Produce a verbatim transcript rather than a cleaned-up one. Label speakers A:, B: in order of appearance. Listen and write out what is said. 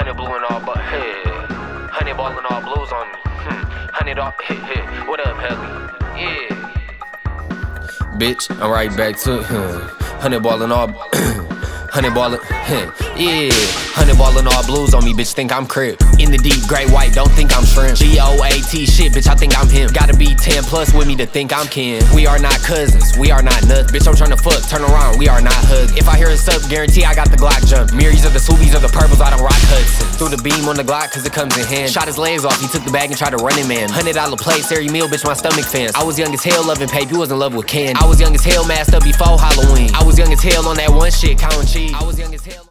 A: Honey blue and all, but hey, honey ball and all blues on me. Hmm. Honey dog, hit hit. What up, Helly? Yeah.
B: Bitch, I'm right back to it. Honey ball and all. Honey ballin', yeah. Honey ballin' all blues on me, bitch, think I'm crib. In the deep, gray white, don't think I'm shrimp. G O A T shit, bitch, I think I'm him. Gotta be ten plus with me to think I'm kin. We are not cousins, we are not nuts. Bitch, I'm tryna fuck, turn around, we are not hugs. If I hear a sub, guarantee I got the Glock jump. Mirrors of the Subies or the purples, I don't rock Hudsons. Threw the beam on the Glock, cause it comes in hand. Shot his legs off, he took the bag and tried to run it, man. Hundred dollar plate, Sari meal, bitch, my stomach fans. I was young as hell, loving paper, you was in love with candy. I was young as hell, masked up before Halloween. I was young as hell on that one shit, counting cheese. I was young as